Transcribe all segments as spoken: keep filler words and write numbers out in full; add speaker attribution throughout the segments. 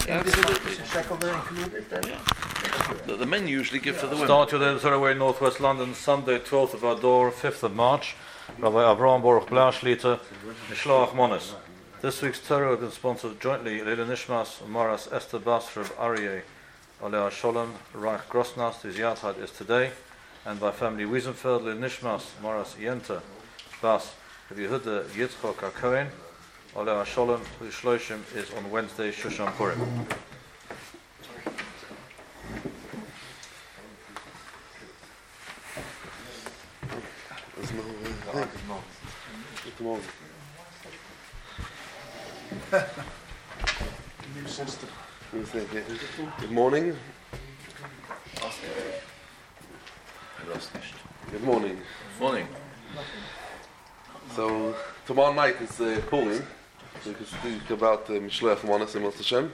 Speaker 1: Yeah, the, the men usually give for the women.
Speaker 2: Start to the Surrey, Northwest London, Sunday, twelfth of Adar, fifth of March. Rabbi Avraham Baruch Blashlita, Mishlach Monis. This week's Torah has been sponsored jointly Leila Nishmas, Maras Esther Bas, Reb Aryeh, Oleh Sholem, Reich Grossnas, whose Yahrzeit is today, and by family Wiesenfeld, Leila Nishmas, Maras Yenta Bas, Reb Yehuda Yitzchok HaKohen, Oleh Sholem, whose Shloshim is on Wednesday, Shushan Purim.
Speaker 3: Good morning. Good morning.
Speaker 1: Morning.
Speaker 3: So tomorrow night is uh, Purim, so we can speak about uh, Mishloach Manos and Hashem.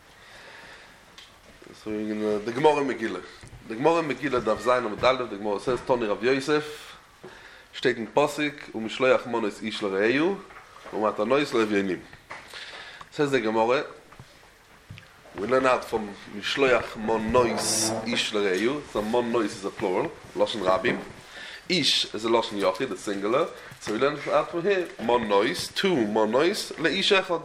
Speaker 3: So we're in uh, the Gemara Megillah. The Gemara Megillah Daf Zayin Amud Aleph. The Gemara says, Toni Rav Yosef, steht in Posik, um Mishloach Manos ish l'reihu, um matanois l'evyonim. Says the Gemara, we learn out from Mishloach Manos ish l'reihu. So Manos is a plural, Lashon Rabim. Ish is a Lashon Yochid, the singular. So we learn out from here, Manos, two Manos, le'ish echad.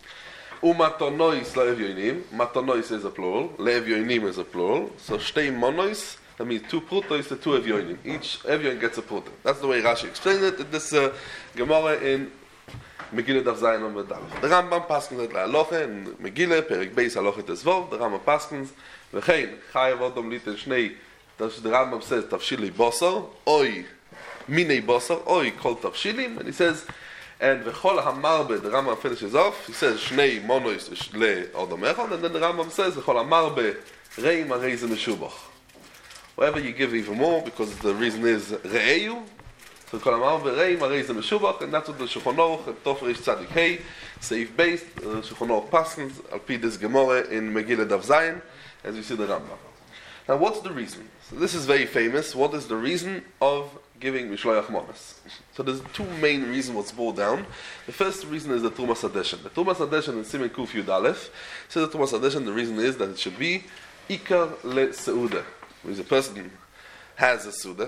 Speaker 3: Umatonois le'evyonim. Matonois is a plural. Le'evyonim is a plural. So shtei monois, that means two prutos to two evyonim. Each evyon gets a pruto. That's the way Rashi explained it in this uh, Gemara in Megillah Daf Zayin Amud Aleph. The Rambam paskins at Halacha in Megillah, Perek Beis Halacha Tesvav. The Rambam paskins, v'chein chayav odom litin shnei. The Rambam says tavshili bosor, oi minei bosor, oi kol tavshilim, and he says. And v'chol hamarbe, the Rambam finishes off. He says shnei monos le odom echad, and then the Rambam says v'chol hamarbe reim areizim meshubach. Wherever you give even more, because the reason is re'eyu. So v'chol hamarbe reim areizim meshubach, and that's what the Shulchan Aruch and Tov Reish Tzadik Hey safe based. Uh, Shulchan Aruch paskins al pi this Gemara in Megillah Daf Zayin, as we see the Rambam. Now, what's the reason? So this is very famous. What is the reason of giving Mishloach Manos? So there's two main reasons what's brought down. The first reason is the Trumas Hadeshen. The Trumas Hadeshen in Simen Kuf Yud Aleph says the Trumas Hadeshen, the reason is that it should be Ikar le Seuda, which a person has a Seuda,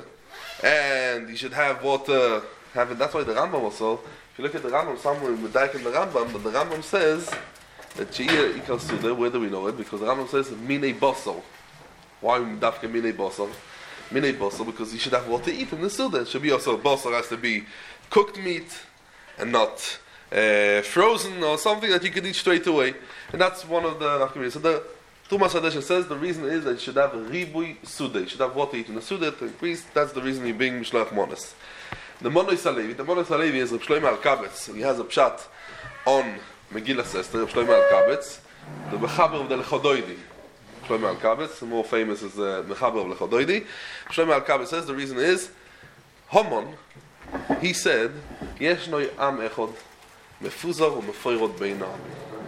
Speaker 3: and he should have water, have it. That's why the Rambam also, if you look at the Rambam, somewhere in Medaik in the Rambam, but the Rambam says that She'ir Ikar Seuda, where do we know it? Because the Rambam says Minei Bosol. Why Dafka Minei Bosol? Minei Bosor, because you should have what to eat in the Suda. It should be also, Bosor has to be cooked meat and not uh, frozen or something that you can eat straight away. And that's one of the Nafkamim. So the Tumas Hadeshen says the reason is that you should have a Ribui Suda. You should have what to eat in the Suda to increase. That's the reason you bring Mishloach Manos. The Monos Halevi, the Monos Halevi is Reb Shlomo Al-Kabetz. He has a pshat on Megillah Sester, Reb Shlomo Al-Kabetz, the Mechaber of the Lechodoidi. Shlomo Al-Kabetz, the more famous is the Mechaber of Lechodoidi. Shlomo Al-Kabetz says the reason is Haman, he said, Yesh noi am echod, mefuzar u mefoirot beinam.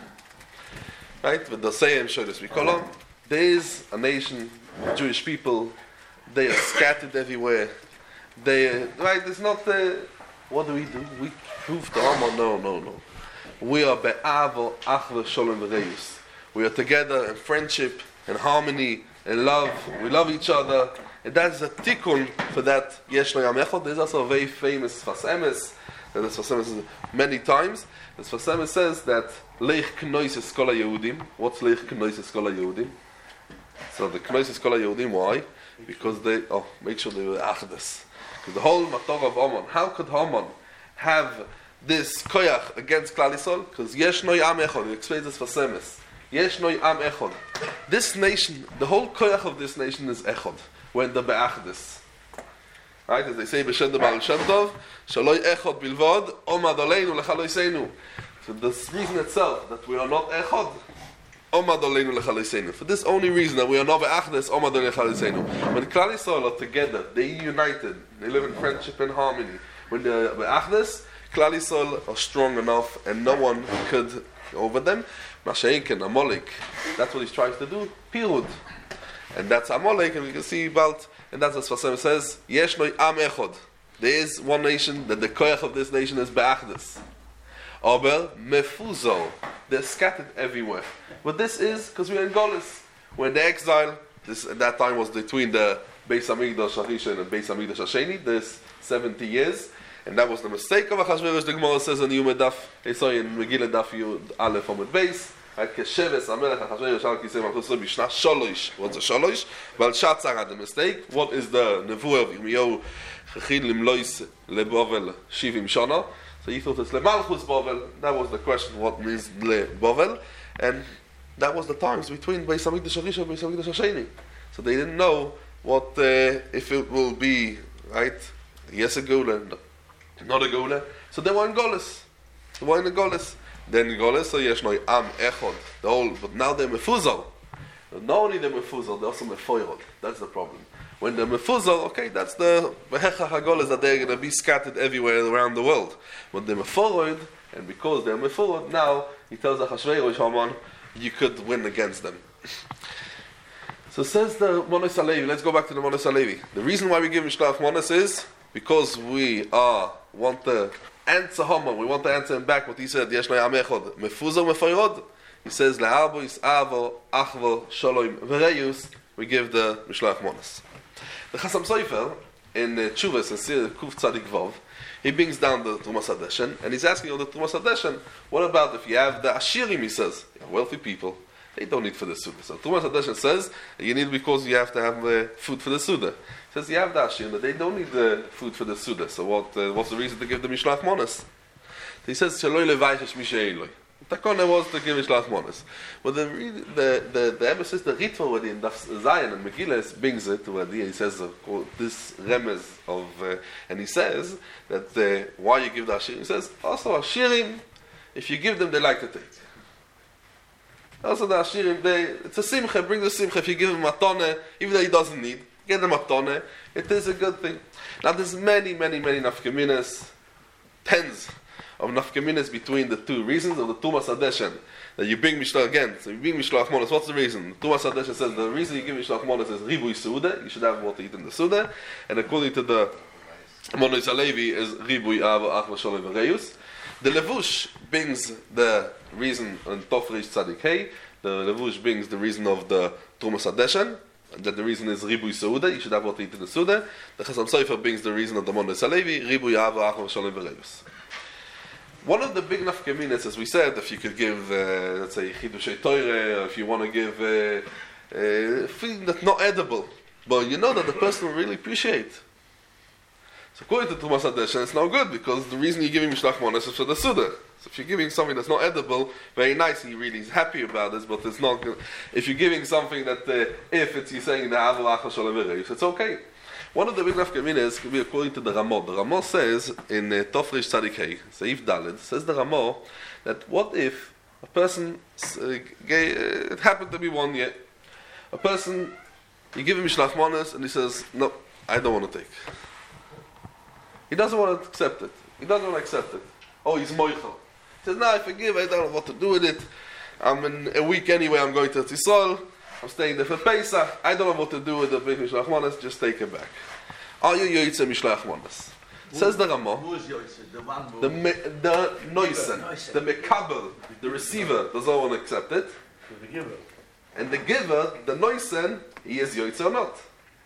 Speaker 3: Right? With the saying, Shodas Mikolom, there is a nation, Jewish people, they are scattered everywhere. They, right? It's not, uh, what do we do? We prove to Haman, no, no, no. We are be'avo, achva, sholem, v'reis. We are together in friendship, in harmony, in love. We love each other. And that's a tikkun for that Yesh Lo Yam Echad. There's also a very famous Sfas Emes. And the Sfas Emes many times. The Sfas Emes says that Leich Knoises Kol HaYehudim. What's Leich Knoises Kol HaYehudim? So the Knoises Kol HaYehudim, why? Because they, oh, make sure they were Achdes. Because the whole Mator of Haman, how could Haman have this koyach against Klal Yisrael? Because Yesh Lo Yam Echad, he explains this Sfas Emes. Yesh noi am echod. This nation, the whole koyach of this nation is echod. When the be'achdis. Right? As they say, b'shem the Baal Shem Tov, shaloi echod bilvod, omad aleinu lechaloiseinu. So this reason itself, that we are not echod, omad aleinu lechaloiseinu. For this only reason, that we are not be'achdis, omad aleinu lechaloiseinu. When Klal Yisrael are together, they united, they live in friendship and harmony. When they're be'achdis, Klal Yisrael are strong enough, and no one could over them. Masha'inken, Amalek, that's what he's trying to do, Pirud. And that's Amalek, and we can see about, and that's what Sfas says, Yesh noi am echod. There is one nation, that the koyach of this nation is be'achdus. Aber mefuzol, they're scattered everywhere. But this is because we're in Golis. We're in the exile. This at that time was between the Beis Hamikdash Rishon and Beis Hamikdash Hasheni. This seventy years, and that was the mistake of Achashverosh. The Gemara says in Yom Daf, sorry, in Megillah Daf Yud Aleph Amud Beis. Kesheves Amelech Achashverosh Al Kisei Malchus Bishna Sholosh. What's a Sholosh? Well, Shatzar had the mistake. What is the Nevuah of Yirmiyahu? Chachil Limlois LeBovel Shivim Shana. So he thought it's LeMalchus Bovel. That was the question. What means LeBovel? And that was the times between Beis Hamikdash Rishon and Beis Hamikdash Hasheni. So they didn't know what uh, if it will be right. Yes, a Gula, not a Gula. So they were in Golis. They were in the Golis. Then Golis, so yes, no Am Echod, the whole. But now they're mefuzal. Not only they're mefuzal, they're also mefoirod. That's the problem. When they're mefuzal, okay, that's the behecha hagolas that they're going to be scattered everywhere around the world. But they're mefoirod, and because they're mefoirod, now he tells Achashverosh Haman, you could win against them. So says the Monos Halevi. Let's go back to the Monos Halevi. The reason why we give Mishloach Monos is because we are want to answer Haman. We want to answer him back what he said. Yesh no Am Echod mefuzal mefoirod. He says le'arbo is avo achvo shalom v'reyus. We give the Mishloach Monos. The Chasam Sofer in uh, Tshuvas and Sir Kuf Tzadik Vav, he brings down the Trumas Hadeshen and he's asking on the Trumas Hadeshen, what about if you have the Ashirim? He says, wealthy people, they don't need for the Suda. So Trumas Hadeshen says you need because you have to have uh, food for the Suda. He says you have the Ashirim, but they don't need the food for the Suda. So what? Uh, what's the reason to give the Mishloach Monos? He says Shaloi levayishesh misheiloi. Takona was to give Mishloach Monos. But the the the the emphasis, the Ritva already in Daf Zion and Megillah brings it to idea. He says uh, this remez of, uh, and he says that uh, why you give the Ashirim. He says also Ashirim, if you give them, they like to take. Also the Ashirim, they it's a simcha. Bring the simcha. If you give him matone, even though he doesn't need, get him matone. It is a good thing. Now there's many, many, many nafkaminas, tens of nafkaminas between the two reasons of the Tumas Hadeshen that you bring Mishloach again. So you bring Mishloach Monos. What's the reason? The Tumas Hadeshen says the reason you give Mishloach Monos is Ribui Suda. You should have what to eat in the Suda. And according to the Monos Halevi is Ribui Ava Achva Shalom V'Reyus. The Levush brings the reason on Tofrish Tzadik Hey. The Levush brings the reason of the Tumas Hadeshen. That the reason is Ribui Suda. You should have what to eat in the Suda. The Chasam Sofer brings the reason of the Monos Halevi. Ribui Ava Achva Shalom V'Reyus. One of the big nafkaminas, as we said, if you could give, uh, let's say, Chidushei Torah, or if you want to give uh, uh, food that's not edible, but you know that the person will really appreciate. So according to Tumas Hadeshen, it's not good, because the reason you're giving Mishloach Monos is for the Suda. So if you're giving something that's not edible, very nice, he really is happy about this, but it's not good. If you're giving something that, uh, if it's, you're saying, the Avo Achva Shalom V'Reyus, it's okay. One of the big nafkaminas can be according to the Ramah. The Ramah says in uh, Tofrish Tzadik Hey, Seif Daled, says the Ramah that what if a person, uh, gay, uh, it happened to be one year, a person, you give him Mishloach Monos and he says, no, I don't want to take. He doesn't want to accept it. He doesn't want to accept it. Oh, he's moichel. He says, no, I forgive, I don't know what to do with it. I'm in a week anyway, I'm going to Tzisol. I'm staying there for Pesach. I don't know what to do with the big Mishloach Monos. Just take it back. Are you Yoitze Mishloach Monos? Says the Ramah.
Speaker 4: Who is Yoitze? The one who...
Speaker 3: The me, the Noisen, the Mekabel, the receiver does not want to accept it.
Speaker 4: The giver.
Speaker 3: And the giver, the Noisen, he is Yoitze or not.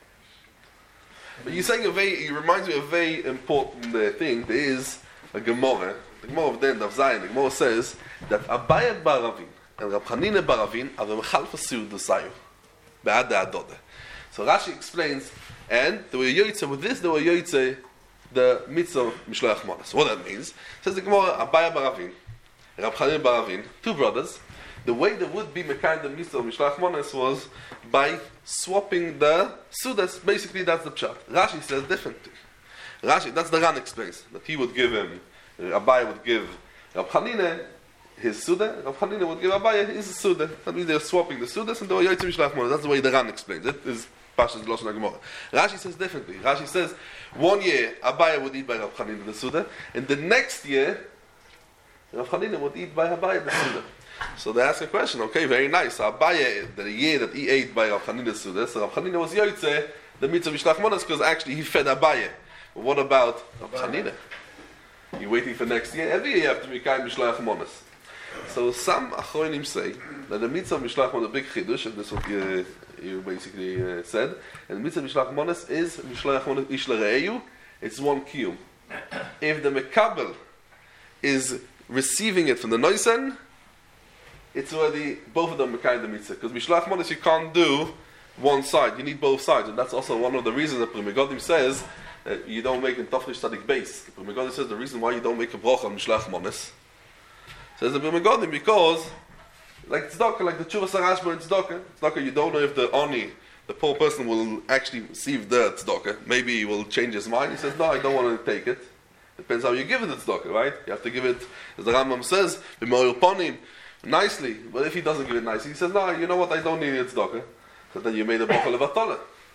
Speaker 3: But you're saying a very, it reminds me of a very important uh, thing. There is a Gemara, the Gemara of Den, of Zion. The Gemara says that Abaye Baravin and Rab Chanina Baravin are the Mechalfa Siud L'Sayu Be'ad Adode. So Rashi explains, and they were Yoitze, with this they were Yoitze the mitzvah of Mishloach Monos. What that means, says the Gemara, Abaye Baravin, Rab Chanina Baravin, two brothers, the way they would be Mekayim the mitzvah of Mishloach Monos was by swapping the Sudas. Basically that's the pshat. Rashi says differently. Rashi, that's the Ran explains, that he would give him, Abaye would give Rab Chanina his Suda, Rav Chanina would give Abaye his Suda. That means they're swapping the Sudas and they were Yoitze Mishloach Monos. That's the way the Ran explains it. Is Pashas Lashon HaGemara. Rashi says differently. Rashi says one year Abaye would eat by Rav Chanina the Suda, and the next year Rav Chanina would eat by Abaye the Suda. So they ask a question. Okay, very nice. So Abaye, the year that he ate by Rav Chanina the Suda, so Rav Chanina was Yoitze the mitzvah Mishloach Monos because actually he fed Abaye. But what about Rav Chanina? You're waiting for next year. Every year you have to be kind Mishloach Monos. So some Achronim say that the mitzvah of Mishloach Monos, a big chiddush, and this is what you, you basically uh, said, and the mitzvah of Mishloach Monos is Mishloach Monos Ish L'Re'eyu. It's one kiyum. If the Mekabel is receiving it from the Noisen, it's already, both of them are kind of the mitzvah. Because Mishloach Monos you can't do one side, you need both sides. And that's also one of the reasons that Pri Megadim says that you don't make in Tafrish Tzadik base. Pri Megadim says the reason why you don't make a bracha on Mishloach Monos. Says the Pri Megadim because, like Tzedakah, like the Tshuvas HaRashba in Tzedakah, Tzedakah you don't know if the Oni, the poor person will actually receive the tzedakah. Maybe he will change his mind. He says, no, I don't want to take it. Depends how you give it the tzedakah, right? You have to give it, as the Rambam says, b'moil ponim, nicely. But if he doesn't give it nicely, he says, no, you know what, I don't need a tzedakah. So then you made a bracha levatala.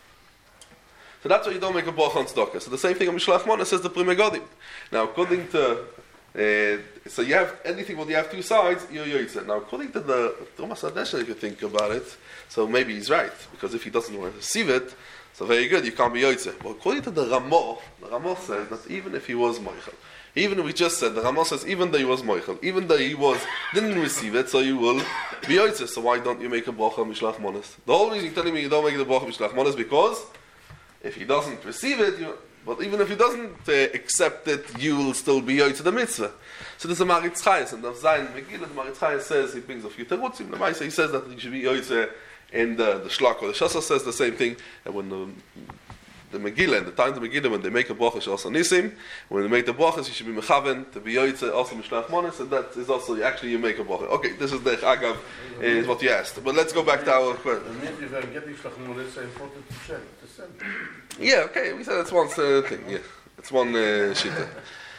Speaker 3: So that's why you don't make a bracha on tzedakah. So the same thing on Mishloach Monos says the Pri Megadim. Now, according to, uh, so you have anything when you have two sides, you're yoytze. Now, according to the Thomas Adesha, if you think about it, so maybe he's right, because if he doesn't want to receive it, so very good, you can't be yoytze. But according to the Ramah, the Ramah says that even if he was moichel, even if we just said, the Ramah says even though he was moichel, even though he was didn't receive it, so you will be yoytze. So why don't you make a bracha on Mishloach Monos? The whole reason you're telling me you don't make the bracha on Mishloach Monos because if he doesn't receive it, you, but even if he doesn't uh, accept it, you will still be yoytze the mitzvah. So there's a Maritz Chayes, and the Zayin Megillah, the Maritz Chayes says, he brings a few terutzim, the Maisa, he says that you should be yoytze in the, the Shlach, or the Shasa says the same thing, and when the, the Megillah, and the time of the Megillah, when they make a bracha, Shasa Nisim, when they make the brachas, you should be mechaven, to be yoytze, also Mishloach Monos, and that is also, actually you make a bracha. Okay, this is the Agav, is what you asked. But let's go back to our question.
Speaker 4: And if you get Mishloach Monos, it's important to send, to send.
Speaker 3: Yeah, okay, we said that's one uh, thing, yeah. It's one uh, shita.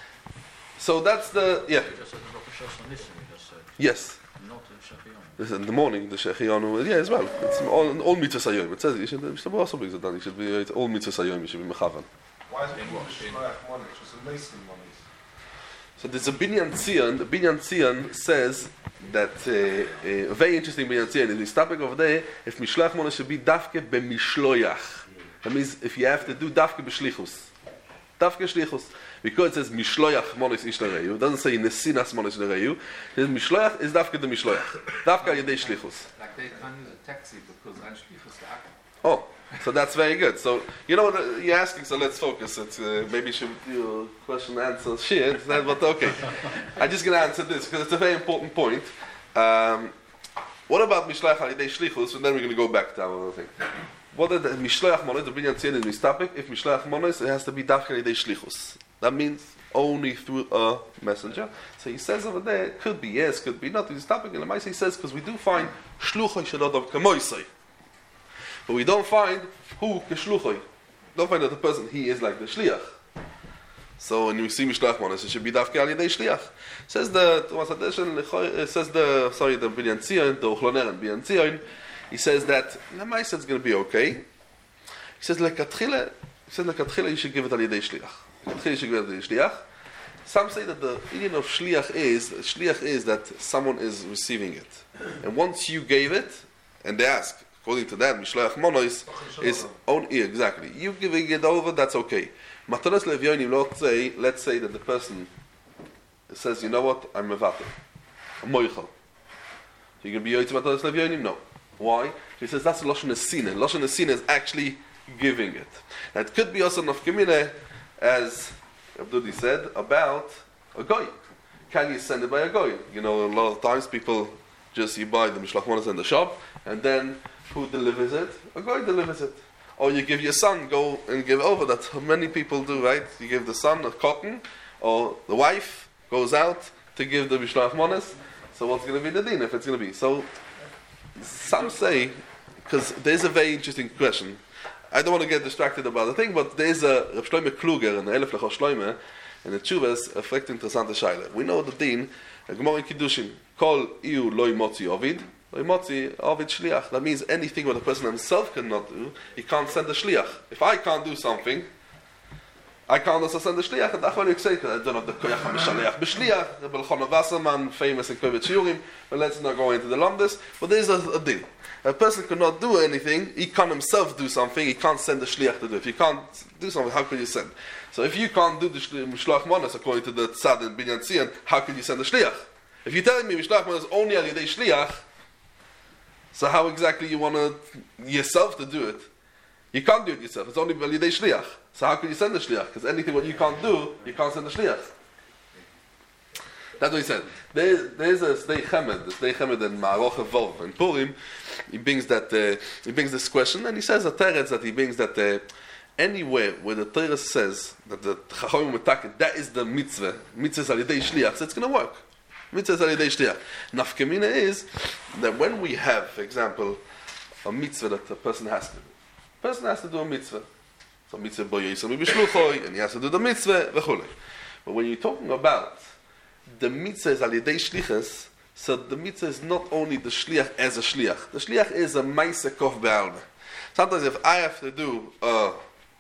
Speaker 3: So that's the, yeah. Yes. This in the morning, the Shechianu, yeah, as well. It's all, all mitzvahs hayom. It says you should, Mister also brings it down. You should be all mitzvahs hayom. You should be mechavan.
Speaker 5: Why is it Mishloach Monos? It's a Mason Monos.
Speaker 3: So there's a Binyan Tzion. The Binyan Tzion says that uh, uh, a very interesting Binyan Tzion is this topic over there. If Mishloach Monos should be dafke b'mishloyach. That means if you have to do dafke b'shlichus. Dafke shlichus. Because it says Mishloach Monos Ish L'Re'eyu, it doesn't say Nesinas Monos L'Re'eyu. It says Mishloach is dafke the Mishloach. Dafke yedei shlichus.
Speaker 6: Like they can't use a taxi because ein shlichus the act.
Speaker 3: Oh, so that's very good. So, you know what you're asking, so let's focus. It's, uh, maybe you should do a question and answer shit, but okay. I'm just going to answer this because it's a very important point. Um, what about Mishloach yedei shlichus? And then we're going to go back to our thing. What is the Mishloach Monos? The Binyan Tzion is topic. If Mishloach Monos, it has to be dafke yedei shlichus. That means only through a messenger. So he says over there, it could be yes, could be not. This topic in the Maisa he says because we do find shluchoi sheladav kamoisai, but we don't find who keshluchoi. Don't find that the person he is like the shliach. So when you see Mishloach Monos, it should be dafke al yedei shliach. Says the Thomas Adesha, says the sorry the Binyan Tzion, the Uchloner and Binyan Tzion. He says that the Maisa is going to be okay. He says lekatchila. He says lekatchila you should give it al yedei shliach. Some say that the meaning of shliach is shliach is that someone is receiving it, and once you gave it, and they ask, according to that, Mishloach Monos is only exactly you giving it over. That's okay. Matanos levyonim. Let's say, let's say that the person says, you know what, I'm mevatel, I'm moichel. You can be yoytze matanos levyonim? No. Why? He says that's lashon esina. Lashon esina is actually giving it. Now it could be also nafkamina, as Abdudi said, about a goy. Can you send it by a goy? You know, a lot of times people just, you buy the Mishloach Monos in the shop, and then who delivers it? A goy delivers it. Or you give your son, go and give over. That's how many people do, right? You give the son a cotton, or the wife goes out to give the Mishloach Monos. So what's going to be the din if it's going to be? So some say, because there's a very interesting question. I don't want to get distracted about the thing, but there's a Rav Shlomo Kluger in the Elef Lechos Shloime, and the Tshuvas, a very interesting shaila. We know the din, a Gemara in Kiddushin, Kol iu loy motzi ovid, loy motzi ovid shliach. That means anything what a person himself cannot do, he can't send a shliach. If I can't do something, I can't also send the shliach, and that's what you say. I don't know the koyach ha-mishaleach b'shliach. Rebbe Elchanan Wasserman, famous in Kovetz Shiurim, but let's not go into the lamdas. But there's a, a deal. A person cannot do anything. He can't himself do something. He can't send the shliach to do it. If you can't do something, how can you send? So if you can't do the mishloach manos according to the tzad in Binyan Tzion, how can you send the shliach? If you're telling me mishloach manos only al yedei shliach, so how exactly you want to yourself to do it? You can't do it yourself. It's only al yedei shliach. So how can you send the shliach? Because anything what you can't do, you can't send the shliach. That's what he said. There, there's a Sdei Chemed, the Sdei Chemed in Ma'aroch Vov in Purim. He brings that uh, he brings this question, and he says a teretz that he brings that uh, anywhere where the Torah says that the Chachamim Metaken, that is the mitzvah, mitzvah al yedei shliach, so it's going to work. Mitzvah al yedei shliach. Nafkamina is that when we have, for example, a mitzvah that a person has to do, a person has to do a mitzvah. So mitzvah bo yisam b'shluchoi, and he has to do the mitzvah v'chulei. But when you're talking about the mitzvah is al yedei shlichus, so the mitzvah is not only the shliach as a shliach. The shliach is a ma'aseh kof be'alma. Sometimes if I have to do uh,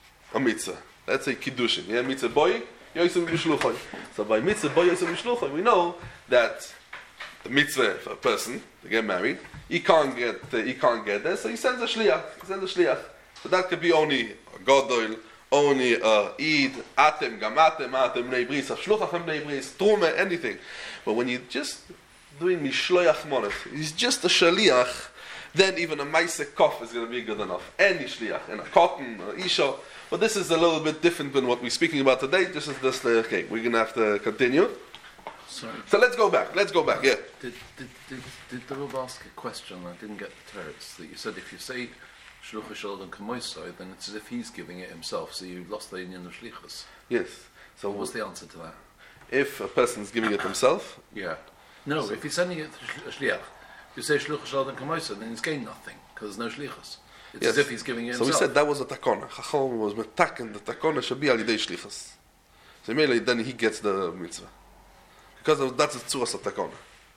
Speaker 3: a mitzvah, let's say kiddushin, yeah, mitzvah boy yisam b'shluchoi. So by mitzvah boy yisam b'shluchoi, we know that the mitzvah for a person to get married, he can't get uh, he can't get there, so he sends a shliach. He sends a shliach. So that could be only a gadol, only a Eid, atem, gamatem, atem, bnei bris, shluchachem bnei bris, truma, anything. But when you're just doing mishloach monet, he's just a shaliach, then even a ma'aseh kof is going to be good enough. Any shliach, in a cotton, or isha. But this is a little bit different than what we're speaking about today. This is just, uh, okay, we're going to have to continue.
Speaker 1: Sorry.
Speaker 3: So let's go back, let's go back, yeah.
Speaker 1: Did, did, did, did the Rav ask a question? I didn't get the teretz. That you said if you say Shluch Yisrael and Kamoisai, then it's as if he's giving it himself, so you lost the union of Shlichus.
Speaker 3: Yes. So
Speaker 1: What was the answer to that?
Speaker 3: if a person is giving it himself,
Speaker 1: Yeah. No, if he's sending it to Shliach, you say Shluch Yisrael and Kamoisai, then he's gained nothing, because there's no Shlichus. It's
Speaker 3: yes.
Speaker 1: as if he's giving it
Speaker 3: So
Speaker 1: himself.
Speaker 3: we said that was a takona. Chacham was metaken, the takona should be al yidei shlichus. So immediately then he gets the mitzvah. Because of, that's the tzuras of takona.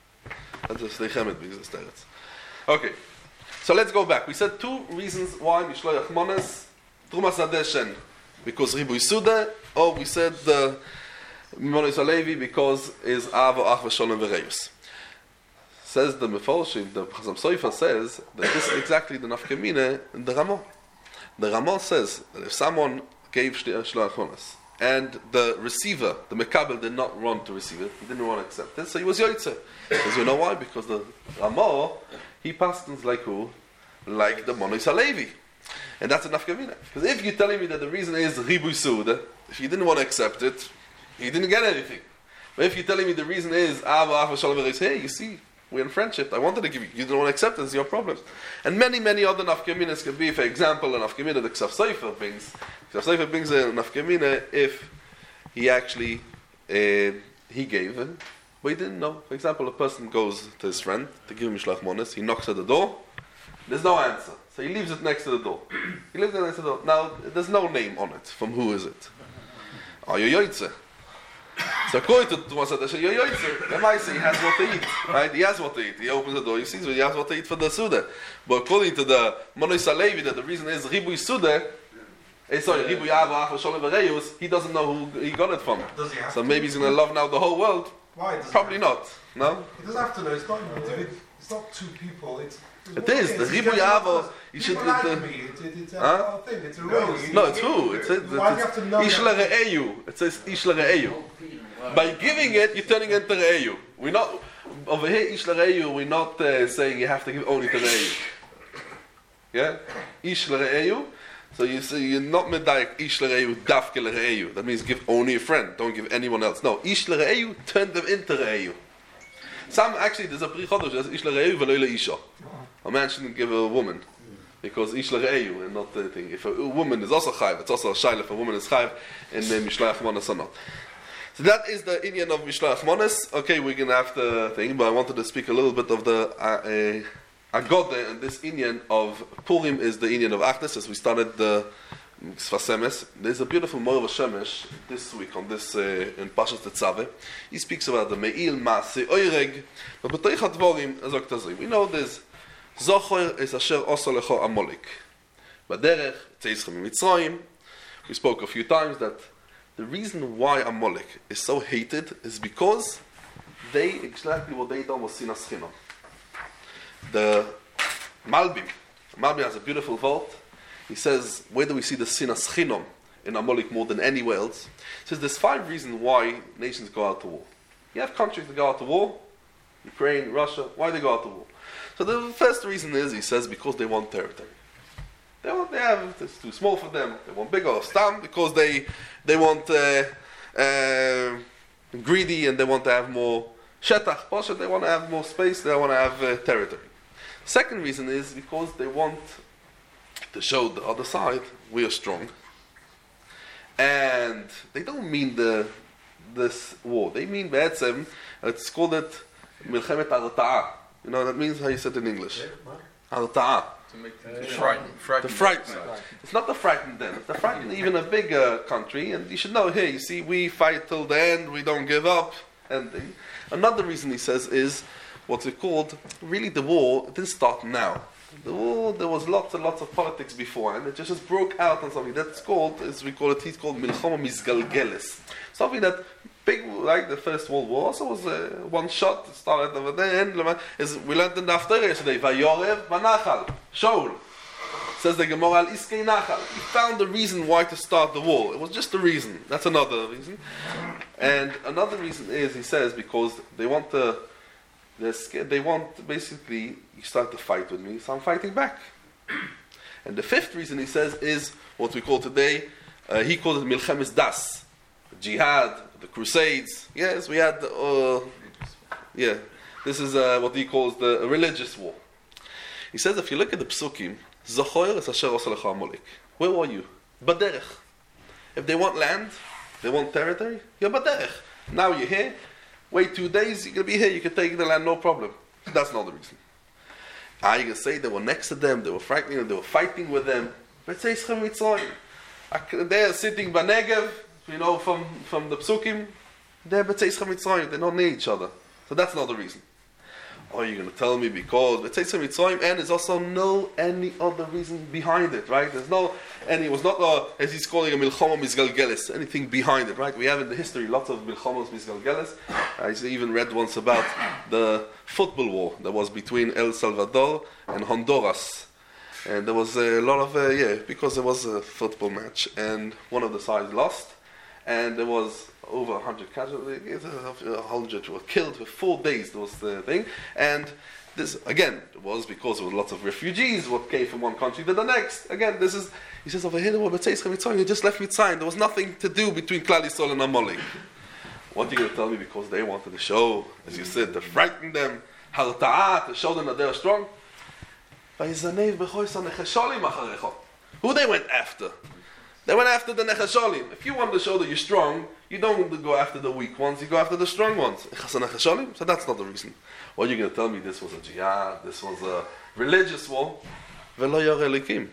Speaker 3: That's just the chemet because the teretz. Okay. So let's go back. We said two reasons why Mishloach Mones, Trumas Adeshen, because Ribu Yisuda, or we said the Mones Alevi because is Avo Ach V'Sholem V'Reus. Says the Mefolshim, the Chazam Soifa says that this is exactly the Nafkamine in the Ramah. The Ramah says that if someone gave Shloach Mones and the receiver, the Mekabel, did not want to receive it, he didn't want to accept it, so he was Yoitze. Because you know why? Because the Ramah, he pastors like who? Like the Monos Halevi. And that's enough Kavina. Because if you're telling me that the reason is Ribu Suda, if you didn't want to accept it, he didn't get anything. But if you're telling me the reason is Ava Ava Shalom, hey, you see, we're in friendship. I wanted to give you, you didn't want to accept it, it's your problem. And many, many other nafkaminas can be, for example, a nafkamina the Ksav Seifer brings. Ksav Seifer brings a nafkamina if he actually, uh, he gave it, but he didn't know. For example, a person goes to his friend to give him Shlach Mones, he knocks at the door, there's no answer. So he leaves it next to the door. He leaves it next to the door. Now, there's no name on it. From who is it? Are you Yoitze? So according to Tumas Adesha, you're Yoitze. The Maisa, he has what to eat. Right? He has what to eat. He opens the door, he sees what he has what to eat for the Suda. But according to the Monos Alevi, that the reason is Ribui Suda, eh, sorry, Ribui Ava Acha Sholem V'Reus, he doesn't know who he got it from.
Speaker 5: Does he have
Speaker 3: So
Speaker 5: to?
Speaker 3: maybe he's going to love now the whole world.
Speaker 5: Why? Does
Speaker 3: Probably
Speaker 5: he have
Speaker 3: not. No?
Speaker 5: to? He doesn't have to know. It's not individual. It's not two people. It's
Speaker 3: It is. The Ribui Ava, you should...
Speaker 5: People like
Speaker 3: the-
Speaker 5: me. It's, it, it's a
Speaker 3: Huh?
Speaker 5: whole thing. It's a rule.
Speaker 3: No, it's who? It says
Speaker 5: Why do you have to know
Speaker 3: Ish
Speaker 5: that?
Speaker 3: L'Re'eyu. It says Ish L'Re'eyu. By giving it, you're turning into Re'eyu. We're not, over here, Ish L'Re'eyu, we're not uh, saying you have to give only to Re'eyu. Yeah? Ish L'Re'eyu. So you say you're not medayek Ish L'Re'eyu, Dafke L'Re'eyu. That means give only a friend, don't give anyone else. No, Ish L'Re'eyu, turn them into Re'eyu. Some, actually, there's a Pri Chodesh, there's Ish L'Re'eyu v'lo L'Isha. A man shouldn't give a woman. Because Ish L'Re'eyu, and not the thing. If a woman is also chayv, it's also a shayla if a woman is chayv, and uh, Mishloach Mones or not. So that is the Inyan of Mishloach Mones. Okay, we're going to have the thing, but I wanted to speak a little bit of the uh, uh, Agode, and this Inyan of Purim is the Inyan of Achdus, as we started the Sfasemes. There's a beautiful Morav Shemesh this week on this, uh, in Pashas Tetzaveh. He speaks about the Meil Maaseh Oireg, but B'toich HaDvorim, as Oktazim. We know there's Zocher is Asher Oso Lecho Amolik. Baderech, Tzeischa Mitzrayim. We spoke a few times that the reason why Amalek is so hated is because they, exactly what they done was Sinas Chinam. The Malbim, Malbim has a beautiful vault. He says, where do we see the Sinas Chinam in Amalek more than anywhere else? He says there's five reasons why nations go out to war. You have countries that go out to war, Ukraine, Russia, why do they go out to war? So the first reason is, he says, because they want territory. They want, they have, it's too small for them, they want bigger, stam, because they they want uh, uh, greedy and they want to have more shetach, pasha, they want to have more space, they want to have uh, territory. Second reason is because they want to show the other side we are strong. And they don't mean the this war. They mean be'etzem, it's called it milchemet harta'ah. You know what that means? How you say it in English? Harta'ah.
Speaker 1: To make them frighten, frighten.
Speaker 3: To frighten. It's not to frighten them. It's to frighten even a bigger country. And you should know, here, you see, we fight till the end, we don't give up. And the, another reason he says is, what's it called? Really, the war didn't start now. The war, there was lots and lots of politics before, and it just, just broke out on something that's called, as we call it, he's called Milchama Mizgalgeles. Something that big, like the First World War, also was uh, one shot, it started over there, and is, we learned in the after yesterday, Vayorev Vanachal, Shaul. Says the Gemara, Al Iskei Nachal. He found the reason why to start the war. It was just a reason. That's another reason. And another reason is, he says, because they want to, they're scared, they want, basically, you start to fight with me, so I'm fighting back. And the fifth reason, he says, is what we call today, uh, he called it Milchemes Das. Jihad, the Crusades. Yes, we had, uh, yeah, this is uh, what he calls the religious war. He says, if you look at the Psukim, Zochoyer es asher osa lecha Amalek. Where are you? Baderech. If they want land, they want territory, you're baderech. Now you're here, wait two days, you're going to be here, you can take the land, no problem. That's not the reason. Are you going to say they were next to them, they were frightening them, they were fighting with them? But say, they're sitting by Negev, you know, from, from the Psukim, they're B'tzeischa Mitzrayim, they're not near each other. So that's not the reason. Or you're going to tell me because B'tzeischa Mitzrayim, and there's also no any other reason behind it, right? There's no, and it was not, a, as he's calling a Milchama Mizgalgeles, anything behind it, right? We have in the history lots of Milchamas Mizgalgeles. I even read once about the football war that was between El Salvador and Honduras. And there was a lot of, uh, yeah, because there was a football match, and one of the sides lost. And there was over a hundred casualties, a hundred were killed for four days, there was the thing. And this, again, it was because there were lots of refugees what came from one country to the next. Again, this is, he says, over here, you just left Mitzrayim. There was nothing to do between Klal Yisrael and Amalek. What are you going to tell me? Because they wanted to show, as you said, to frighten them, harta'ah, to show them that they're strong. Who they went after? They went after the Nechasholim. If you want to show that you're strong, you don't go after the weak ones, you go after the strong ones. So that's not the reason. What are you going to tell me? This was a jihad, this was a religious war. Amalek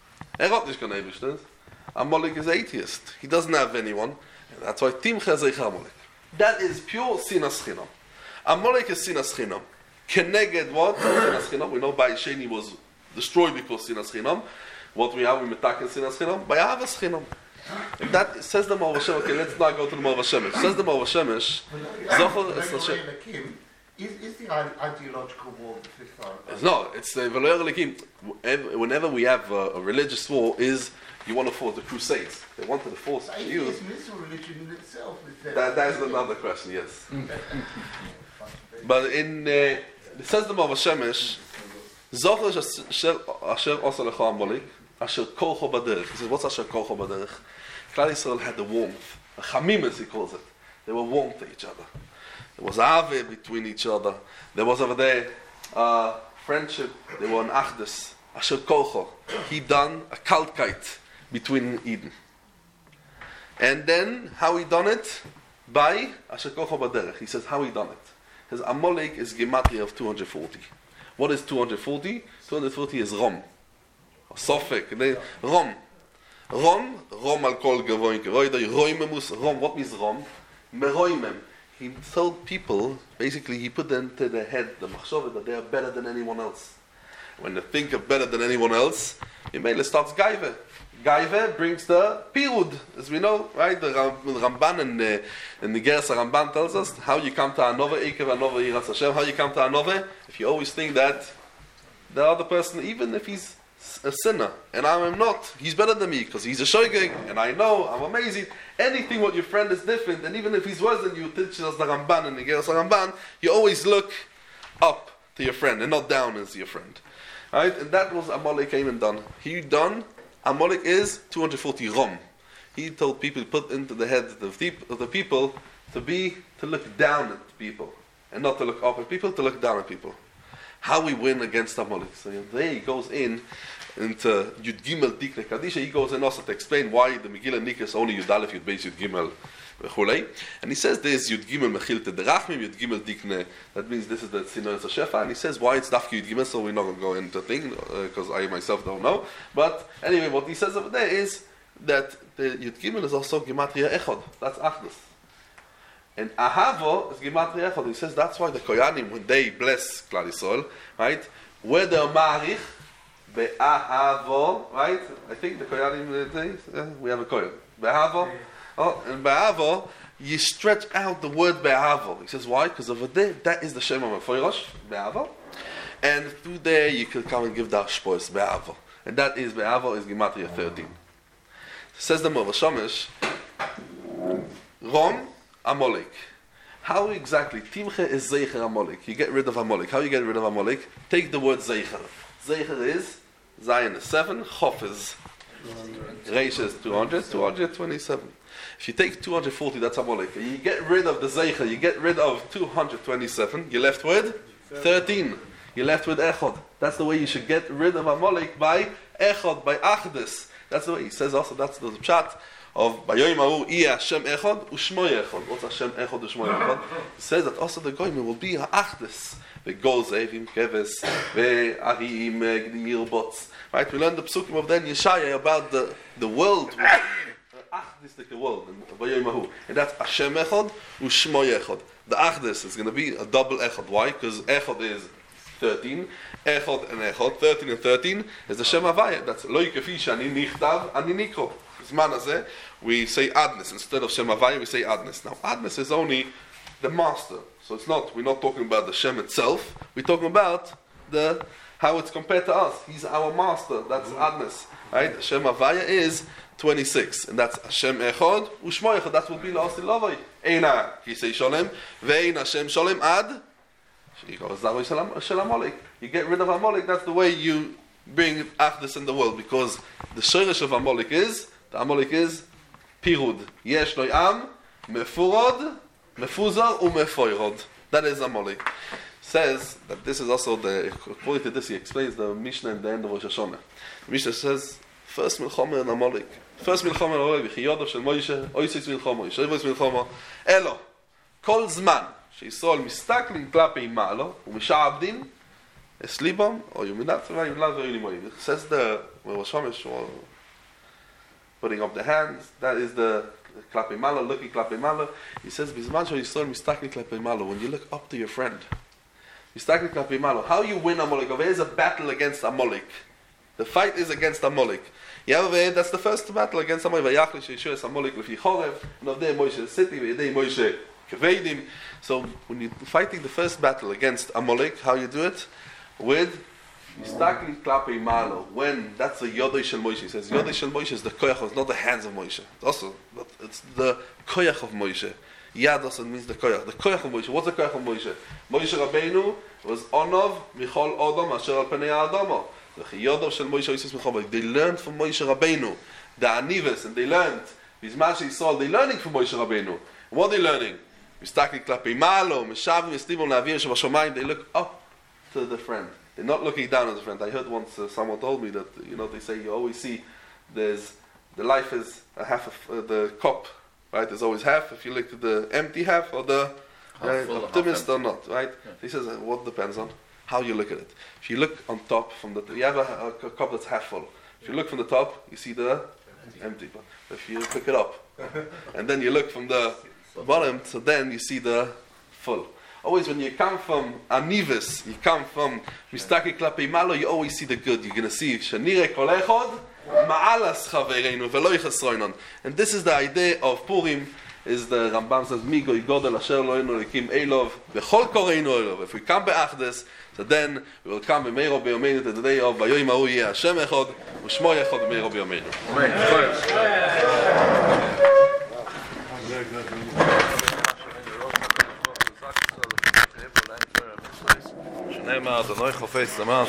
Speaker 3: is atheist. He doesn't have anyone. And that's why Timcha Zeich Amalek. That is pure Sinas Chinam. Amalek is Sinas Chinam. Keneged what? Sinas Chinam. We know Bayis Sheni was destroyed because Sinas Chinam. What we have, we metaken Sinas Chinam, by Avas Chinam. If that says the Ma'or Shemesh, okay, let's not go to the Ma'or Shemesh. Says the Ma'or Shemesh, Zochor es Hashem.
Speaker 4: Is, is the ideological war of the fifth hour?
Speaker 3: No, it's the Veloyer Lekim. Whenever we have a, a religious war, is you want to force the Crusades. They wanted to force
Speaker 4: so
Speaker 3: you.
Speaker 4: Atheism is a religion in itself. Is
Speaker 3: that, that is another question, yes. But in, uh, it says the Ma'or Shemesh, Zochor asher osa lecha Amalek, asher kolcho baderech. He says, what's asher kolcho baderech? Klal Yisrael had the warmth. A chamimus, he calls it. They were warm to each other. There was ave between each other. There was over there uh, friendship. They were an achdus. Asher kolcho. He done a kalkite between Eden. And then, how he done it? By asher kolcho baderech. He says, how he done it? His Amalek is gematria of two hundred forty. What is two hundred forty? two hundred forty is Rom. Sofek. Rom. Rom. Rom al kol gavoin keroidai. Roimemus. Rom. What means Rom? Meroimem. He told people, basically he put them to their head, the machshava, that they are better than anyone else. When they think of better than anyone else, Yemele starts gaiva. Gaive brings the Pirud, as we know, right? The Ramban and uh, and the Geras Ramban tells us how you come to Anova, Ekev Anova, Yiras Hashem, how you come to Anova, if you always think that the other person, even if he's a sinner, and I am not, he's better than me, because he's a shoygig, and I know, I'm amazing. Anything what your friend is different, and even if he's worse than you, teaches us the Ramban and the Geras Ramban, you always look up to your friend, and not down as your friend. Right? And that was Amalek came and done. He done, Amalek is two hundred forty rom. He told people, put into the heads of the, of the people to be, to look down at people, and not to look up at people, to look down at people. How we win against Amalek. So there he goes in, into Yud Gimel Dikne Kadisha, he goes in also to explain why the Megillah Nikah is only Yud Aleph, Yud Beis, Yud Gimel, Chulei. And he says there's Yud Gimel Mechilte Derachmim, Yud Gimel Dikne, that means this is the Tzinois HaShefa, and he says why it's Dafki Yud Gimel, so we're not going to go into the thing, because uh, I myself don't know. But anyway, what he says over there is that the Yud Gimel is also Gematria Echod, that's Achdus. And Ahavo is Gematria Echod. He says that's why the Koyanim, when they bless Klal Yisrael, right, where they're Ma'arich, Be'ahavo, right? I think the Koyanim, uh, we have a Koyan. Be'ahavo. Oh, and Be'ahavo, you stretch out the word Be'ahavo. He says, why? Because over there, that is the Shem HaMefoirash, Be'ahavo. And through there, you can come and give the Ashpois, Be'ahavo. And that is, Be'ahavo is Gematria thirteen. Says the Mova Shomesh, Rom, Amalek. How exactly? Timche is Zeicher Amalek. You get rid of Amalek. How you get rid of Amalek? Take the word Zeicher. Zeicher is Zion is seven, Chof is Reish is two hundred, two hundred twenty-seven. If you take two hundred forty, that's Amalek. You get rid of the Zeicher, you get rid of two hundred twenty-seven, you're left with thirteen. You're left with Echod. That's the way you should get rid of Amalek, by Echod, by Achdus. That's the way he says also, that's the pshat of Bayoim Ha'u Iya Hashem Echod U'Shmoy Echod. What's Hashem Echod U'Shmoy Echod? He says that also the Goyim will be Ha'achdus. Ve'gozevim keves ve'arim g'dir bots. Right? We learned the psukim of then Yeshaya about the the world, Achdus the world, and that's Hashem Echod U'Shmoy Echod. The Achdus is going to be a double Echod. Why? Because Echod is thirteen, Echod and Echod, thirteen and thirteen is the Shem Havaya. That's Lo Yikefi Shani Nichtav Ani Nikro. We say Adnes instead of Shem Havaya. We say Adnes. Now Adnes is only the master, so it's not. We're not talking about the Shem itself. We're talking about the how it's compared to us. He's our master. That's Adnes, right? Shem Havaya is twenty-six, and that's Hashem Echod U'Shmo Echod. That will be La'asi Lavai. Eina Kisei Sholem Ve'ein Hashem Sholem Ad. You get rid of Amalek. That's the way you bring Achdus in the world, because the shirish of Amalek is the Amalek is Pirud. Yesh Lo Am Mefurod Mefuzar U'Mefoirod. That is Amalek. Says that this is also the, according to this, he explains the Mishnah in the end of Rosh Hashanah. The Mishnah says first Milchama and Amalek. First Milchama and Amalek. V'chiyodov shel Moshe Oisitz Milchama Yishavos Milchama Elo Kol Zman שישראל מסתכלים כלפי מעלה ומשעבדים את ליבם או יומינat v'yimlat v'yilim. It says the Rosh Hashanah putting up the hands, that is the כלפי מעלה, looking כלפי מעלה. He says בזמן שישראל מסתכלים כלפי מעלה, when you look up to your friend, מסתכלים כלפי מעלה, how you win Amalek? There is a battle against Amalek. The fight is against Amalek. Yeah, that's the first battle against Amalek. Vayachli sheishu es Amalek lefi chorev, and of there Moshe city, v'yedei Moshe kevedim. So when you're fighting the first battle against Amalek, how you do it? With Mistakli Klapei Malo. When that's the Yodei Shel Moshe. He says Yodei Shel Moshe is the koyach, it's not the hands of Moshe. It's also, but it's the koyach of Moshe. Yad also means the koyach. The koyach of Moshe. What's the koyach of Moshe? Moshe Rabbeinu was Onov Michol Odom Asher Al Penei Adamo. The Yodei Shel Moshe Yisrael Michol. They learned from Moshe Rabbeinu the Anives, and they learned Bizman Sheisol. They learning from Moshe Rabbeinu. What are they learning? Mistakli Klapei Malo, Meshavim Estivon La'avir Shevashomayim. They look up to the friend. They're not looking down at the friend. I heard once uh, someone told me that, you know, they say you always see there's the life is a half of uh, the cup, right? There's always half. If you look at the empty half or the uh, optimist or not, right? Yeah. He says uh, what depends on how you look at it. If you look on top from the, you have a, a, a cup that's half full. If you look from the top, you see the empty. But if you pick it up and then you look from the bottom, so then you see the full. Always when you come from Anivis, you come from Mistaki Klapei Malo, you always see the good. You're going to see Shanire Kol Echod Ma'alas chavereinu v'lo yichasroinon. And this is the idea of Purim, is the Rambam says, Migo yigodel asher loinu likim elov, v'chol koreinu elov. If we come be'achdes, so then we will come b'meiro b'yomeinu to the day of Vayoyim ha'u yeh Hashem echod, u'shmo echod b'meiro b'yomeinu.
Speaker 2: שנאמר, אדוני חופץ למען